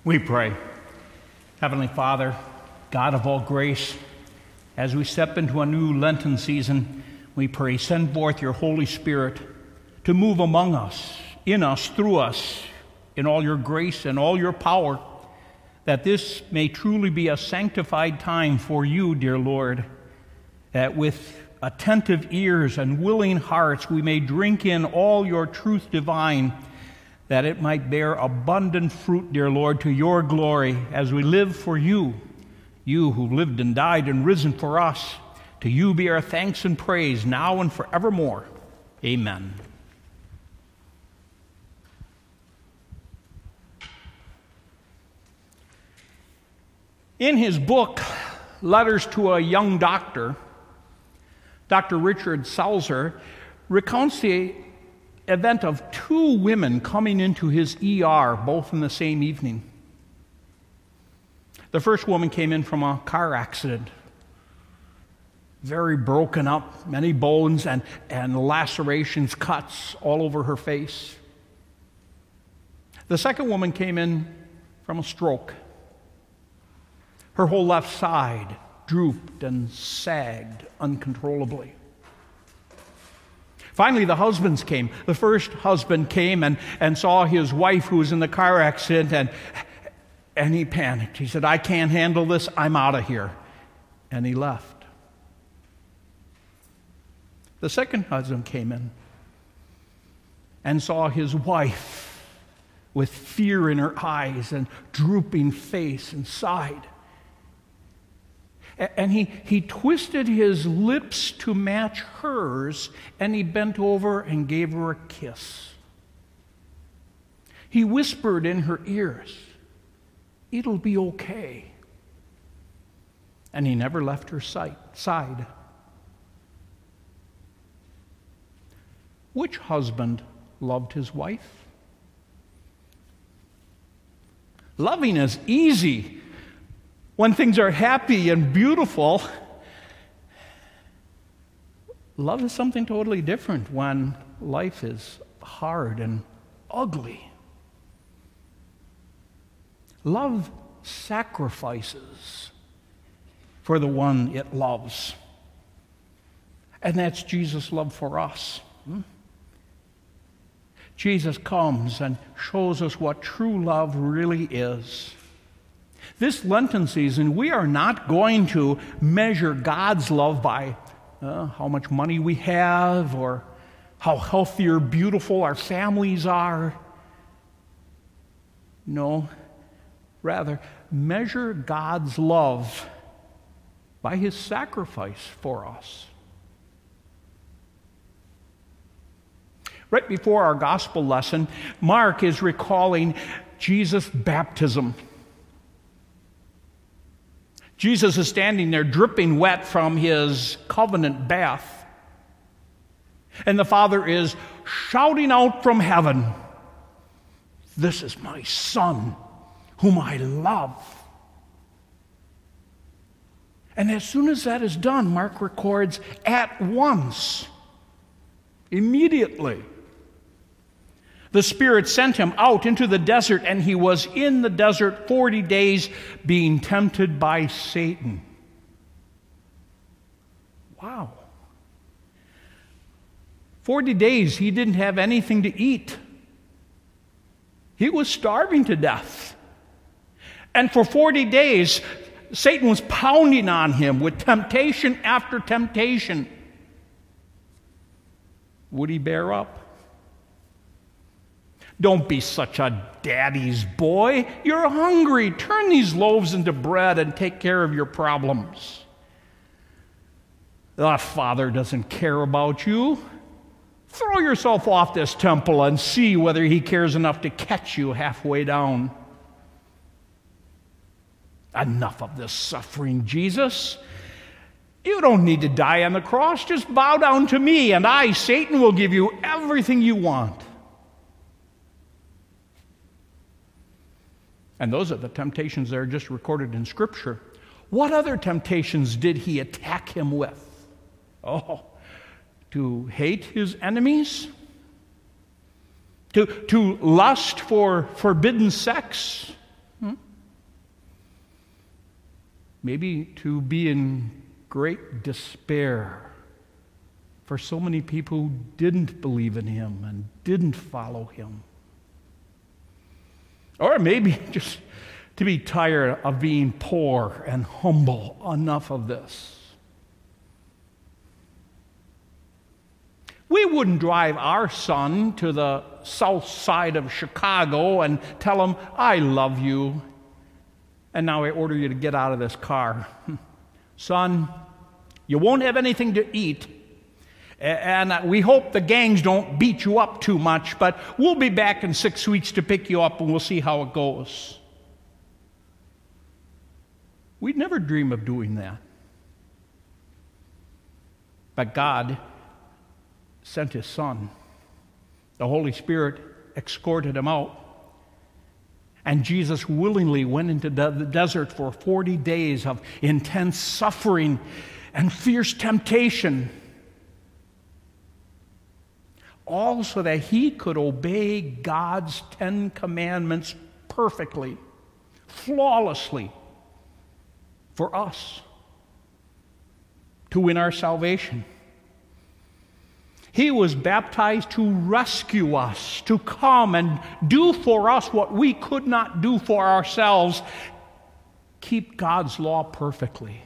We pray. Heavenly Father, God of all grace, as we step into a new Lenten season, we pray, send forth your Holy Spirit to move among us, in us, through us, in all your grace and all your power, that this may truly be a sanctified time for you, dear Lord, that with attentive ears and willing hearts we may drink in all your truth divine, that it might bear abundant fruit, dear Lord, to your glory as we live for you, you who lived and died and risen for us. To you be our thanks and praise now and forevermore. Amen. In his book, Letters to a Young Doctor, Dr. Richard Salzer recounts the event of two women coming into his ER, both in the same evening. The first woman came in from a car accident, very broken up, many bones and lacerations, cuts all over her face. The second woman came in from a stroke. Her whole left side drooped and sagged uncontrollably. Finally, the husbands came. The first husband came and saw his wife who was in the car accident, and he panicked. He said, "I can't handle this. I'm out of here." And he left. The second husband came in and saw his wife with fear in her eyes and drooping face and sighed. And he twisted his lips to match hers, and he bent over and gave her a kiss. He whispered in her ears, "It'll be okay." And he never left her side. Which husband loved his wife? Loving is easy when things are happy and beautiful. Love is something totally different when life is hard and ugly. Love sacrifices for the one it loves. And that's Jesus' love for us. Jesus comes and shows us what true love really is. This Lenten season, we are not going to measure God's love by how much money we have or how healthy or beautiful our families are. No, rather, measure God's love by his sacrifice for us. Right before our gospel lesson, Mark is recalling Jesus' baptism. Jesus is standing there dripping wet from his covenant bath. And the Father is shouting out from heaven, "This is my Son, whom I love." And as soon as that is done, Mark records, at once, immediately, the Spirit sent him out into the desert, and he was in the desert 40 days being tempted by Satan. Wow. 40 days he didn't have anything to eat. He was starving to death. And for 40 days, Satan was pounding on him with temptation after temptation. Would he bear up? "Don't be such a daddy's boy. You're hungry. Turn these loaves into bread and take care of your problems." "The Father doesn't care about you. Throw yourself off this temple and see whether he cares enough to catch you halfway down." "Enough of this suffering, Jesus. You don't need to die on the cross. Just bow down to me, and I, Satan, will give you everything you want." And those are the temptations that are just recorded in Scripture. What other temptations did he attack him with? Oh, to hate his enemies? To lust for forbidden sex? Maybe to be in great despair for so many people who didn't believe in him and didn't follow him. Or maybe just to be tired of being poor and humble. Enough of this. We wouldn't drive our son to the south side of Chicago and tell him, I love you, and now I order you to get out of this car. Son, you won't have anything to eat, and we hope the gangs don't beat you up too much, but we'll be back in 6 weeks to pick you up, and we'll see how it goes. We'd never dream of doing that. But God sent his Son. The Holy Spirit escorted him out. And Jesus willingly went into the desert for 40 days of intense suffering and fierce temptation, all so that he could obey God's 10 commandments perfectly, flawlessly, for us, to win our salvation. He was baptized to rescue us, to come and do for us what we could not do for ourselves, keep God's law perfectly.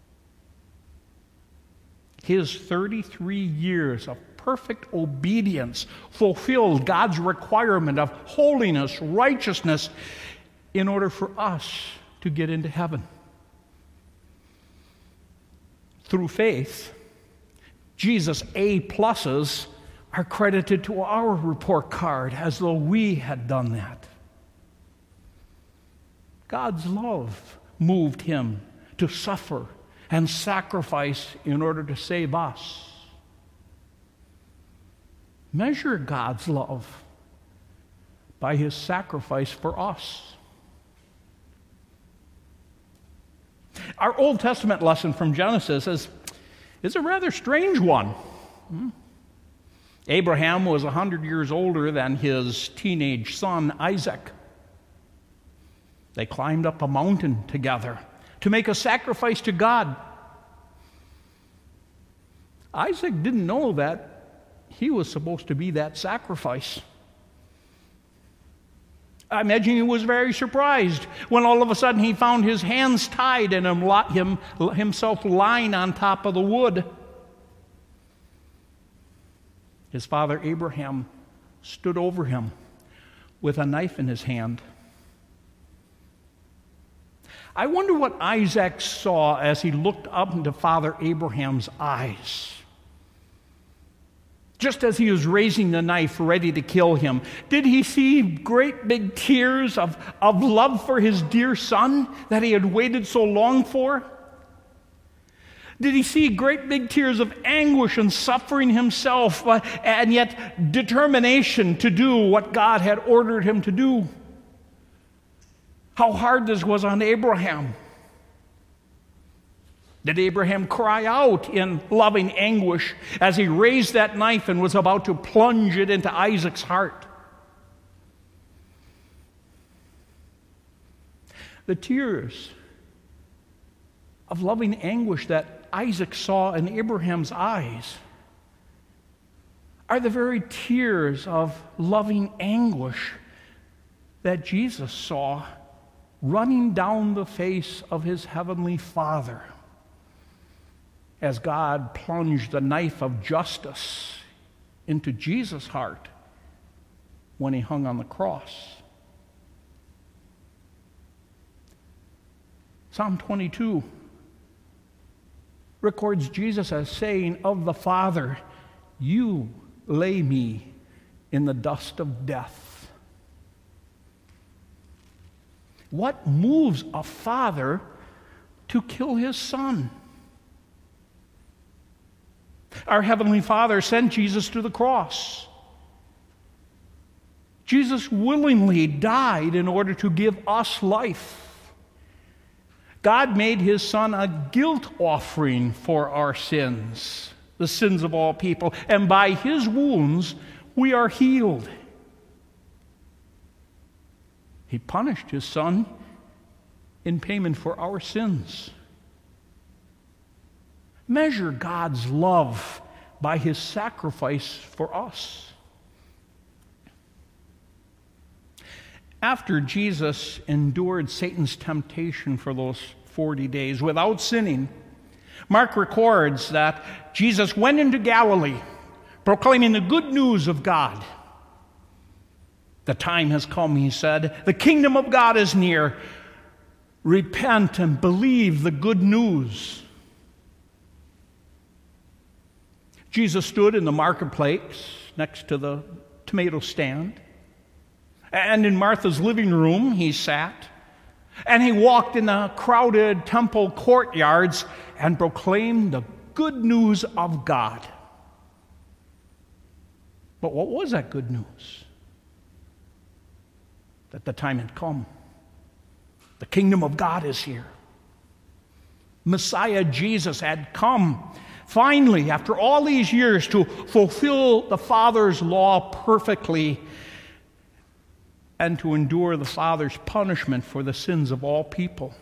His 33 years of perfect obedience fulfilled God's requirement of holiness, righteousness, in order for us to get into heaven. Through faith, Jesus' A+ are credited to our report card as though we had done that. God's love moved him to suffer and sacrifice in order to save us. Measure God's love by his sacrifice for us. Our Old Testament lesson from Genesis is a rather strange one. Abraham was 100 years older than his teenage son, Isaac. They climbed up a mountain together to make a sacrifice to God. Isaac didn't know that he was supposed to be that sacrifice. I imagine he was very surprised when all of a sudden he found his hands tied and himself lying on top of the wood. His father Abraham stood over him with a knife in his hand. I wonder what Isaac saw as he looked up into Father Abraham's eyes. Just as he was raising the knife ready to kill him, did he see great big tears of love for his dear son that he had waited so long for? Did he see great big tears of anguish and suffering himself, and yet determination to do what God had ordered him to do? How hard this was on Abraham. Did Abraham cry out in loving anguish as he raised that knife and was about to plunge it into Isaac's heart? The tears of loving anguish that Isaac saw in Abraham's eyes are the very tears of loving anguish that Jesus saw running down the face of his heavenly Father as God plunged the knife of justice into Jesus' heart when he hung on the cross. Psalm 22 records Jesus as saying of the Father, "You lay me in the dust of death." What moves a father to kill his son? Our Heavenly Father sent Jesus to the cross. Jesus willingly died in order to give us life. God made his Son a guilt offering for our sins, the sins of all people, and by his wounds we are healed. He punished his Son in payment for our sins. Measure God's love by his sacrifice for us. After Jesus endured Satan's temptation for those 40 days without sinning, Mark records that Jesus went into Galilee, proclaiming the good news of God. The time has come, he said. The kingdom of God is near. Repent and believe the good news. Jesus stood in the marketplace next to the tomato stand. And in Martha's living room, he sat. And he walked in the crowded temple courtyards and proclaimed the good news of God. But what was that good news? That the time had come. The kingdom of God is here. Messiah Jesus had come, finally, after all these years, to fulfill the Father's law perfectly and to endure the Father's punishment for the sins of all people.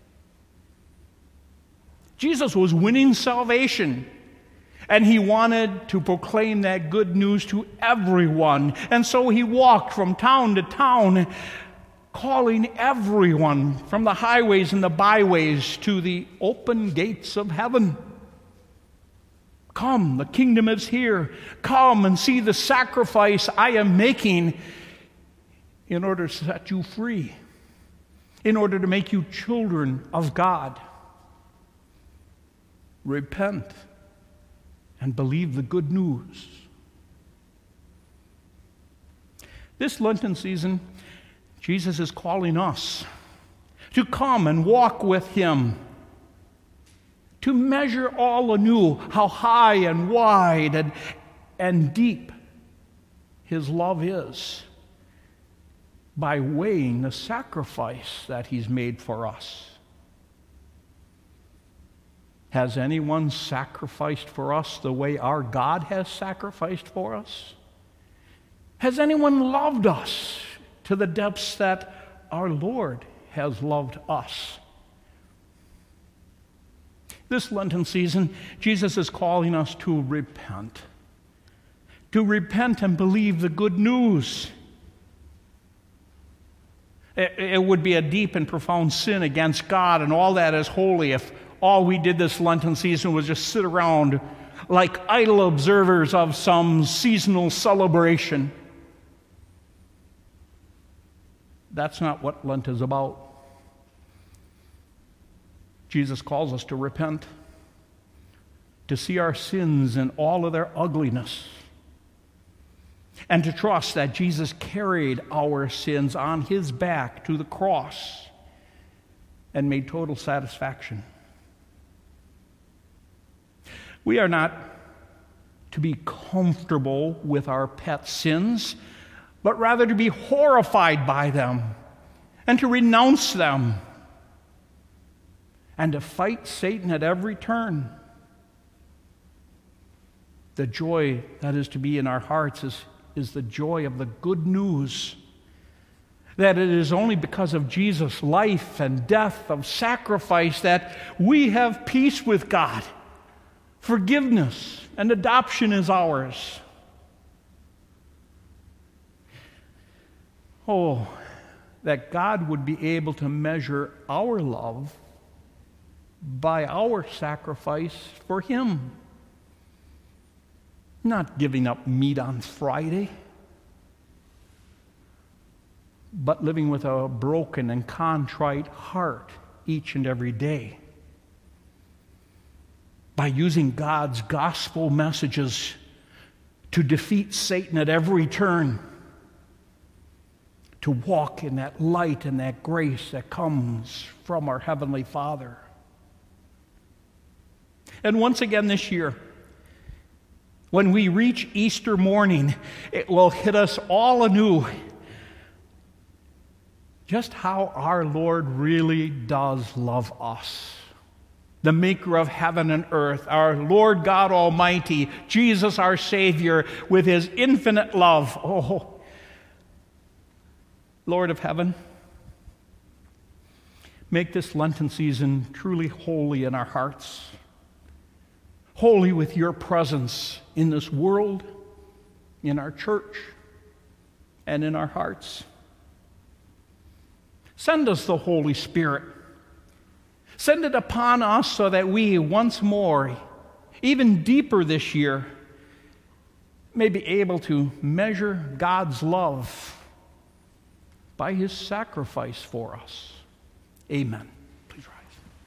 Jesus was winning salvation, and he wanted to proclaim that good news to everyone. And so he walked from town to town, calling everyone from the highways and the byways to the open gates of heaven. Come, the kingdom is here. Come and see the sacrifice I am making in order to set you free, in order to make you children of God. Repent and believe the good news. This Lenten season, Jesus is calling us to come and walk with him, to measure all anew how high and wide and deep his love is by weighing the sacrifice that he's made for us. Has anyone sacrificed for us the way our God has sacrificed for us? Has anyone loved us to the depths that our Lord has loved us? This Lenten season, Jesus is calling us to repent and believe the good news. It would be a deep and profound sin against God and all that is holy if all we did this Lenten season was just sit around like idle observers of some seasonal celebration. That's not what Lent is about. Jesus calls us to repent, to see our sins in all of their ugliness, and to trust that Jesus carried our sins on his back to the cross and made total satisfaction. We are not to be comfortable with our pet sins, but rather to be horrified by them and to renounce them and to fight Satan at every turn. The joy that is to be in our hearts is the joy of the good news that it is only because of Jesus' life and death of sacrifice that we have peace with God. Forgiveness and adoption is ours. Oh, that God would be able to measure our love by our sacrifice for him. Not giving up meat on Friday, but living with a broken and contrite heart each and every day. By using God's gospel messages to defeat Satan at every turn, to walk in that light and that grace that comes from our Heavenly Father. And once again this year, when we reach Easter morning, it will hit us all anew just how our Lord really does love us. The maker of heaven and earth, our Lord God Almighty, Jesus our Savior, with his infinite love. Oh, Lord of heaven, Make this Lenten season truly holy in our hearts, holy with your presence in this world, in our church, and in our hearts. Send us the Holy Spirit. Send it upon us so that we once more, even deeper this year, may be able to measure God's love by his sacrifice for us. Amen. Please rise.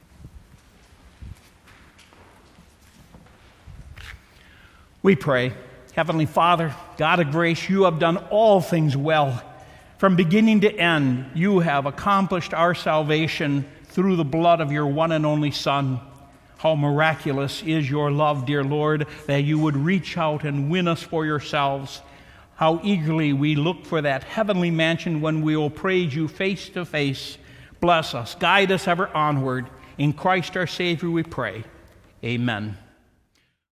We pray, Heavenly Father, God of grace, you have done all things well. From beginning to end, you have accomplished our salvation through the blood of your one and only Son. How miraculous is your love, dear Lord, that you would reach out and win us for yourselves. How eagerly we look for that heavenly mansion when we will praise you face to face. Bless us, guide us ever onward. In Christ our Savior we pray. Amen.